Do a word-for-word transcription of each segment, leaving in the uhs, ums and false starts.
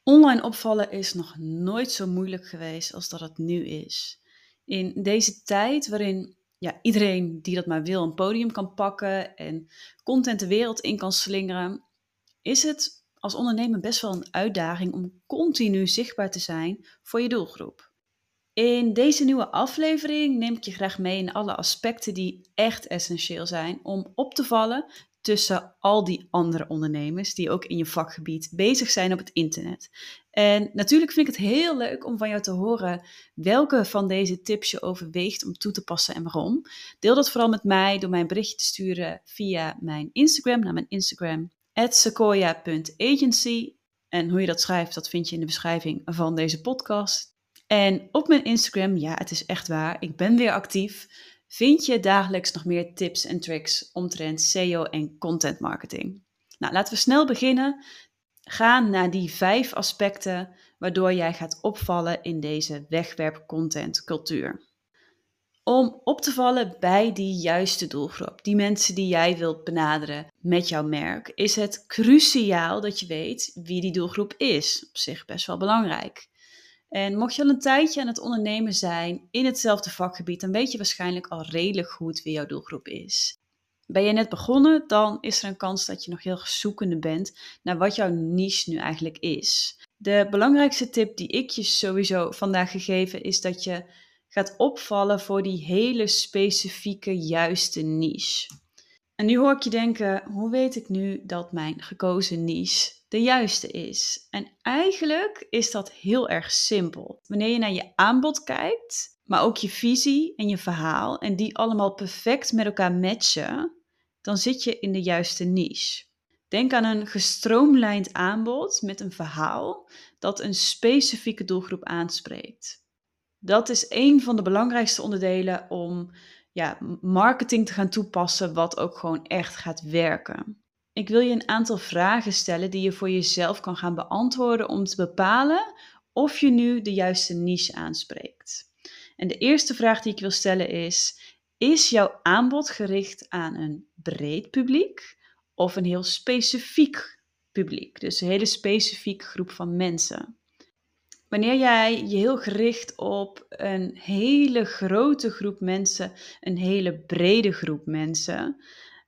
Online opvallen is nog nooit zo moeilijk geweest als dat het nu is. In deze tijd waarin ja, iedereen die dat maar wil een podium kan pakken en content de wereld in kan slingeren, is het als ondernemer best wel een uitdaging om continu zichtbaar te zijn voor je doelgroep. In deze nieuwe aflevering neem ik je graag mee in alle aspecten die echt essentieel zijn om op te vallen tussen al die andere ondernemers die ook in je vakgebied bezig zijn op het internet. En natuurlijk vind ik het heel leuk om van jou te horen welke van deze tips je overweegt om toe te passen en waarom. Deel dat vooral met mij door mij een berichtje te sturen via mijn Instagram, naar mijn Instagram, at sequoia punt agency. En hoe je dat schrijft, dat vind je in de beschrijving van deze podcast. En op mijn Instagram, ja, het is echt waar, ik ben weer actief, vind je dagelijks nog meer tips en tricks omtrent S E O en content marketing. Nou, laten we snel beginnen. Ga naar die vijf aspecten waardoor jij gaat opvallen in deze wegwerp-content cultuur. Om op te vallen bij die juiste doelgroep, die mensen die jij wilt benaderen met jouw merk, is het cruciaal dat je weet wie die doelgroep is. Op zich best wel belangrijk. En mocht je al een tijdje aan het ondernemen zijn in hetzelfde vakgebied, dan weet je waarschijnlijk al redelijk goed wie jouw doelgroep is. Ben je net begonnen, dan is er een kans dat je nog heel zoekende bent naar wat jouw niche nu eigenlijk is. De belangrijkste tip die ik je sowieso vandaag gegeven is dat je gaat opvallen voor die hele specifieke juiste niche. En nu hoor ik je denken, hoe weet ik nu dat mijn gekozen niche de juiste is? En eigenlijk is dat heel erg simpel. Wanneer je naar je aanbod kijkt, maar ook je visie en je verhaal, en die allemaal perfect met elkaar matchen, dan zit je in de juiste niche. Denk aan een gestroomlijnd aanbod met een verhaal dat een specifieke doelgroep aanspreekt. Dat is een van de belangrijkste onderdelen om ja, marketing te gaan toepassen wat ook gewoon echt gaat werken. Ik wil je een aantal vragen stellen die je voor jezelf kan gaan beantwoorden om te bepalen of je nu de juiste niche aanspreekt. En de eerste vraag die ik wil stellen is: is jouw aanbod gericht aan een breed publiek of een heel specifiek publiek? Dus een hele specifieke groep van mensen. Wanneer jij je heel gericht op een hele grote groep mensen, een hele brede groep mensen,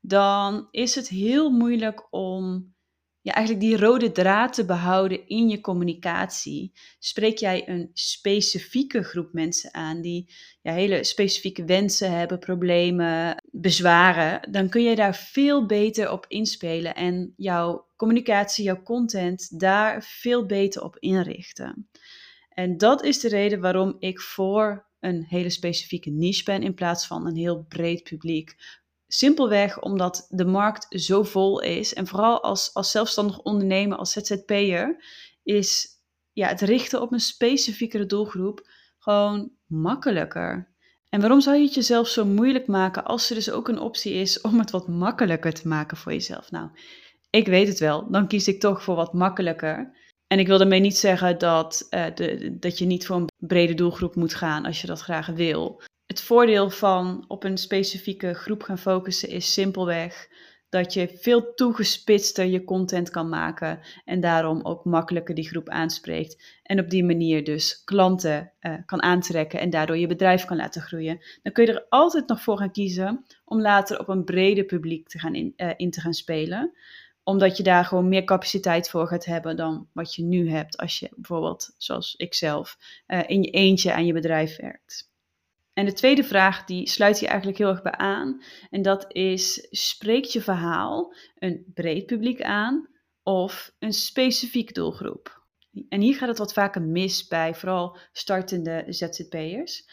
dan is het heel moeilijk om ja, eigenlijk die rode draad te behouden in je communicatie. Spreek jij een specifieke groep mensen aan die ja, hele specifieke wensen hebben, problemen, bezwaren, dan kun je daar veel beter op inspelen en jouw communicatie, jouw content daar veel beter op inrichten. En dat is de reden waarom ik voor een hele specifieke niche ben in plaats van een heel breed publiek. Simpelweg omdat de markt zo vol is en vooral als, als zelfstandig ondernemer, als Z Z P'er, is ja, het richten op een specifiekere doelgroep gewoon makkelijker. En waarom zou je het jezelf zo moeilijk maken als er dus ook een optie is om het wat makkelijker te maken voor jezelf? Nou, ik weet het wel, dan kies ik toch voor wat makkelijker. En ik wil daarmee niet zeggen dat, uh, de, dat je niet voor een brede doelgroep moet gaan als je dat graag wil. Het voordeel van op een specifieke groep gaan focussen is simpelweg dat je veel toegespitster je content kan maken en daarom ook makkelijker die groep aanspreekt. En op die manier dus klanten uh, kan aantrekken en daardoor je bedrijf kan laten groeien. Dan kun je er altijd nog voor gaan kiezen om later op een breder publiek te gaan in, uh, in te gaan spelen, omdat je daar gewoon meer capaciteit voor gaat hebben dan wat je nu hebt als je bijvoorbeeld, zoals ik zelf, uh, in je eentje aan je bedrijf werkt. En de tweede vraag, die sluit hier eigenlijk heel erg bij aan. En dat is, spreekt je verhaal een breed publiek aan of een specifieke doelgroep? En hier gaat het wat vaker mis bij vooral startende Z Z P'ers.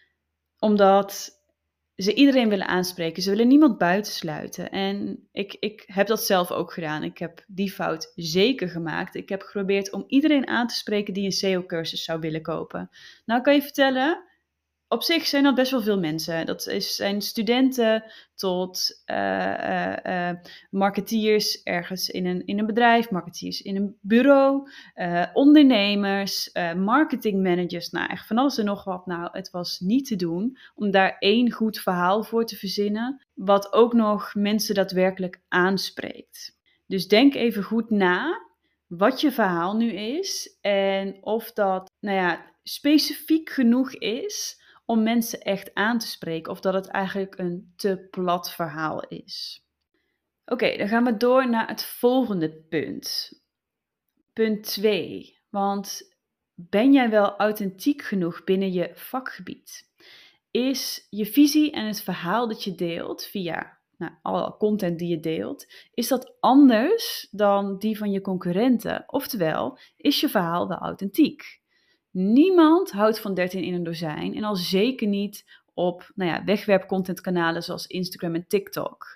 Omdat ze iedereen willen aanspreken. Ze willen niemand buitensluiten. En ik, ik heb dat zelf ook gedaan. Ik heb die fout zeker gemaakt. Ik heb geprobeerd om iedereen aan te spreken die een S E O-cursus zou willen kopen. Nou kan je vertellen, op zich zijn dat best wel veel mensen. Dat is, zijn studenten tot uh, uh, uh, marketeers ergens in een, in een bedrijf, marketeers in een bureau, uh, ondernemers, uh, marketingmanagers, nou echt van alles en nog wat. Nou, het was niet te doen om daar één goed verhaal voor te verzinnen, wat ook nog mensen daadwerkelijk aanspreekt. Dus denk even goed na. wat je verhaal nu is en of dat, nou ja, specifiek genoeg is om mensen echt aan te spreken of dat het eigenlijk een te plat verhaal is. Oké, dan gaan we door naar het volgende punt. Punt twee. Want ben jij wel authentiek genoeg binnen je vakgebied? Is je visie en het verhaal dat je deelt via nou, alle content die je deelt, is dat anders dan die van je concurrenten? Oftewel, is je verhaal wel authentiek? Niemand houdt van dertien in een dozijn en al zeker niet op nou ja, wegwerpcontentkanalen zoals Instagram en TikTok.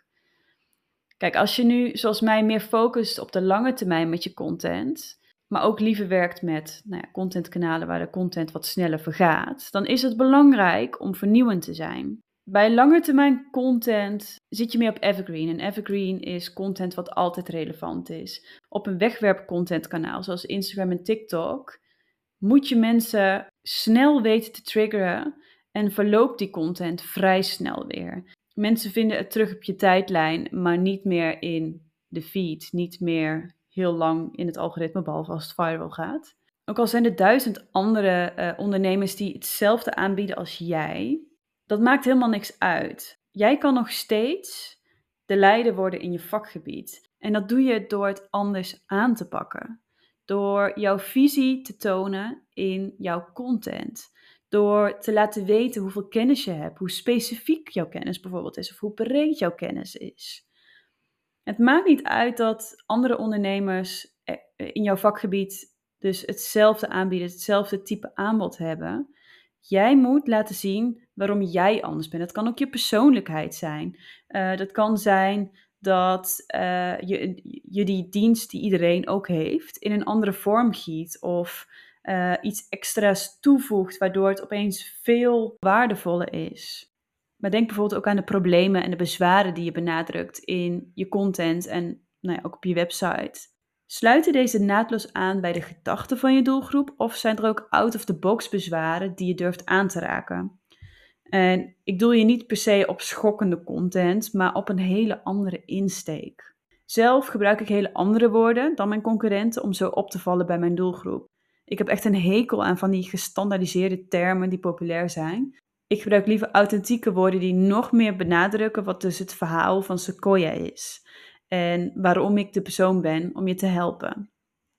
Kijk, als je nu zoals mij meer focust op de lange termijn met je content, maar ook liever werkt met nou ja, contentkanalen waar de content wat sneller vergaat, dan is het belangrijk om vernieuwend te zijn. Bij lange termijn content zit je meer op evergreen. En evergreen is content wat altijd relevant is. Op een wegwerpcontentkanaal zoals Instagram en TikTok moet je mensen snel weten te triggeren en verloopt die content vrij snel weer. Mensen vinden het terug op je tijdlijn, maar niet meer in de feed, niet meer heel lang in het algoritme, behalve als het viral gaat. Ook al zijn er duizend andere uh, ondernemers die hetzelfde aanbieden als jij, dat maakt helemaal niks uit. Jij kan nog steeds de leider worden in je vakgebied. En dat doe je door het anders aan te pakken. Door jouw visie te tonen in jouw content. Door te laten weten hoeveel kennis je hebt, hoe specifiek jouw kennis bijvoorbeeld is of hoe breed jouw kennis is. Het maakt niet uit dat andere ondernemers in jouw vakgebied dus hetzelfde aanbieden, hetzelfde type aanbod hebben. Jij moet laten zien waarom jij anders bent. Dat kan ook je persoonlijkheid zijn. Uh, dat kan zijn dat uh, je, je die dienst die iedereen ook heeft in een andere vorm giet of uh, iets extra's toevoegt waardoor het opeens veel waardevoller is. Maar denk bijvoorbeeld ook aan de problemen en de bezwaren die je benadrukt in je content en nou ja, ook op je website. Sluiten deze naadloos aan bij de gedachten van je doelgroep of zijn er ook out-of-the-box bezwaren die je durft aan te raken? En ik doel je niet per se op schokkende content, maar op een hele andere insteek. Zelf gebruik ik hele andere woorden dan mijn concurrenten om zo op te vallen bij mijn doelgroep. Ik heb echt een hekel aan van die gestandaardiseerde termen die populair zijn. Ik gebruik liever authentieke woorden die nog meer benadrukken wat dus het verhaal van Sequoia is. En waarom ik de persoon ben om je te helpen.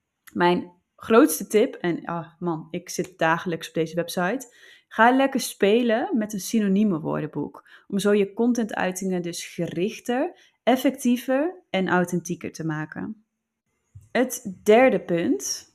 Mijn grootste tip, en ah man, ik zit dagelijks op deze website. Ga lekker spelen met een synonieme woordenboek. Om zo je contentuitingen dus gerichter, effectiever en authentieker te maken. Het derde punt.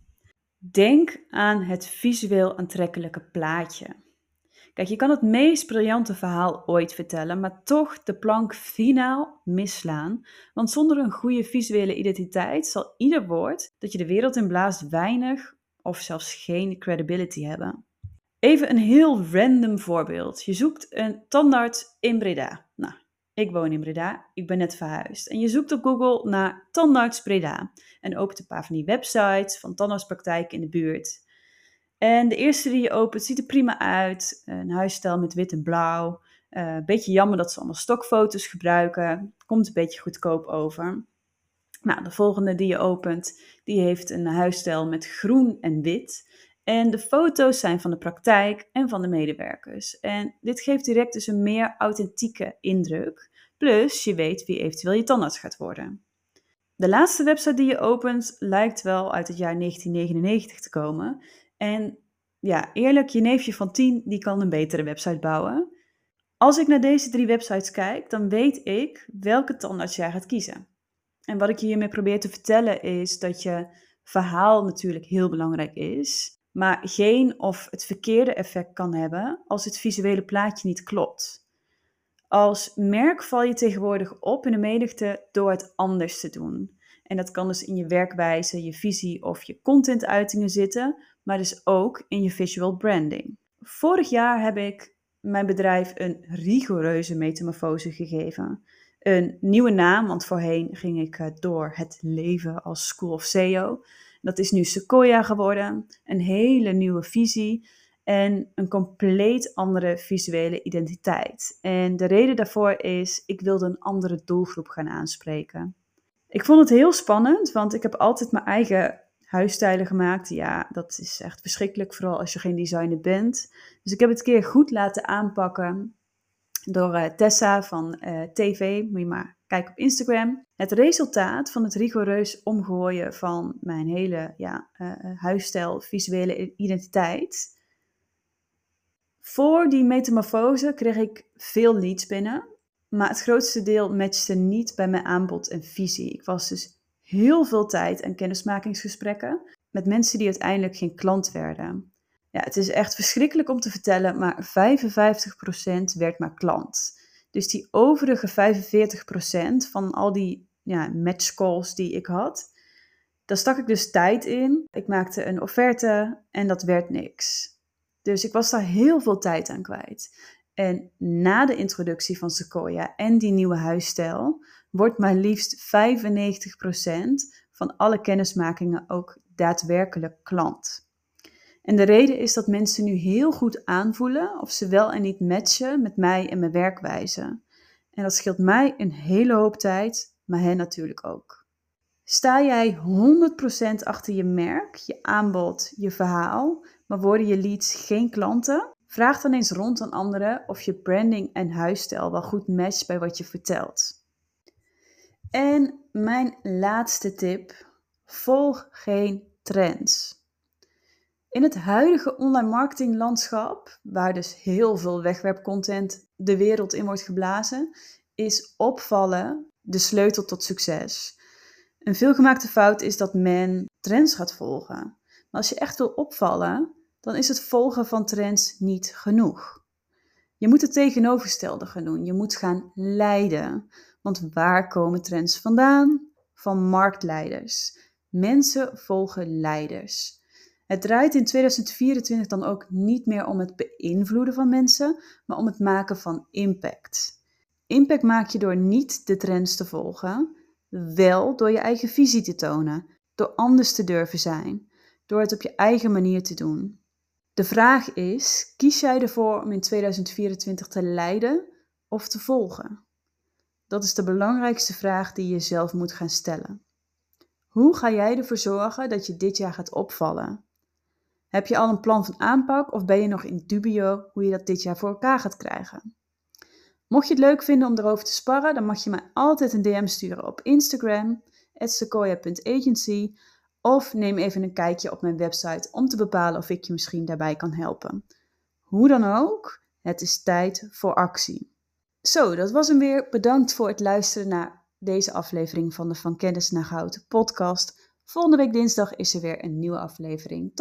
Denk aan het visueel aantrekkelijke plaatje. Kijk, je kan het meest briljante verhaal ooit vertellen, maar toch de plank finaal misslaan. Want zonder een goede visuele identiteit zal ieder woord dat je de wereld in blaast weinig of zelfs geen credibility hebben. Even een heel random voorbeeld. Je zoekt een tandarts in Breda. Nou, ik woon in Breda, ik ben net verhuisd. En je zoekt op Google naar tandarts Breda. En opent een paar van die websites van tandartspraktijken in de buurt. En de eerste die je opent ziet er prima uit. Een huisstijl met wit en blauw. Een uh, beetje jammer dat ze allemaal stokfoto's gebruiken. Komt een beetje goedkoop over. Nou, de volgende die je opent, die heeft een huisstijl met groen en wit. En de foto's zijn van de praktijk en van de medewerkers. En dit geeft direct dus een meer authentieke indruk. Plus je weet wie eventueel je tandarts gaat worden. De laatste website die je opent lijkt wel uit het jaar negentien negenennegentig te komen. En ja, eerlijk, je neefje van tien die kan een betere website bouwen. Als ik naar deze drie websites kijk, dan weet ik welke tandarts jij gaat kiezen. En wat ik je hiermee probeer te vertellen is dat je verhaal natuurlijk heel belangrijk is, maar geen of het verkeerde effect kan hebben als het visuele plaatje niet klopt. Als merk val je tegenwoordig op in de menigte door het anders te doen. En dat kan dus in je werkwijze, je visie of je contentuitingen zitten, maar dus ook in je visual branding. Vorig jaar heb ik mijn bedrijf een rigoureuze metamorfose gegeven. Een nieuwe naam, want voorheen ging ik door het leven als School of S E O. Dat is nu Sequoia geworden, een hele nieuwe visie en een compleet andere visuele identiteit. En de reden daarvoor is, ik wilde een andere doelgroep gaan aanspreken. Ik vond het heel spannend, want ik heb altijd mijn eigen huisstijlen gemaakt. Ja, dat is echt verschrikkelijk, vooral als je geen designer bent. Dus ik heb het een keer goed laten aanpakken door uh, Tessa van uh, T V. Moet je maar kijken op Instagram. Het resultaat van het rigoureus omgooien van mijn hele ja, uh, huisstijl, visuele identiteit. Voor die metamorfose kreeg ik veel leads binnen. Maar het grootste deel matchte niet bij mijn aanbod en visie. Ik was dus heel veel tijd aan kennismakingsgesprekken met mensen die uiteindelijk geen klant werden. Ja, het is echt verschrikkelijk om te vertellen, maar vijfenvijftig procent werd maar klant. Dus die overige vijfenveertig procent van al die ja, matchcalls die ik had, daar stak ik dus tijd in. Ik maakte een offerte en dat werd niks. Dus ik was daar heel veel tijd aan kwijt. En na de introductie van Sequoia en die nieuwe huisstijl wordt maar liefst vijfennegentig procent van alle kennismakingen ook daadwerkelijk klant. En de reden is dat mensen nu heel goed aanvoelen of ze wel en niet matchen met mij en mijn werkwijze. En dat scheelt mij een hele hoop tijd, maar hen natuurlijk ook. Sta jij honderd procent achter je merk, je aanbod, je verhaal, maar worden je leads geen klanten? Vraag dan eens rond aan anderen of je branding en huisstijl wel goed matcht bij wat je vertelt. En mijn laatste tip: volg geen trends. In het huidige online marketinglandschap, waar dus heel veel wegwerpcontent de wereld in wordt geblazen, is opvallen de sleutel tot succes. Een veelgemaakte fout is dat men trends gaat volgen. Maar als je echt wil opvallen, dan is het volgen van trends niet genoeg. Je moet het tegenovergestelde gaan doen. Je moet gaan leiden. Want waar komen trends vandaan? Van marktleiders. Mensen volgen leiders. Het draait in tweeduizend vierentwintig dan ook niet meer om het beïnvloeden van mensen, maar om het maken van impact. Impact maak je door niet de trends te volgen, wel door je eigen visie te tonen, door anders te durven zijn, door het op je eigen manier te doen. De vraag is, kies jij ervoor om in tweeduizend vierentwintig te leiden of te volgen? Dat is de belangrijkste vraag die je jezelf moet gaan stellen. Hoe ga jij ervoor zorgen dat je dit jaar gaat opvallen? Heb je al een plan van aanpak of ben je nog in dubio hoe je dat dit jaar voor elkaar gaat krijgen? Mocht je het leuk vinden om erover te sparren, dan mag je mij altijd een D M sturen op Instagram, at sequoia punt agency, of neem even een kijkje op mijn website om te bepalen of ik je misschien daarbij kan helpen. Hoe dan ook, het is tijd voor actie. Zo, dat was hem weer. Bedankt voor het luisteren naar deze aflevering van de Van Kennis naar Goud podcast. Volgende week dinsdag is er weer een nieuwe aflevering. Tot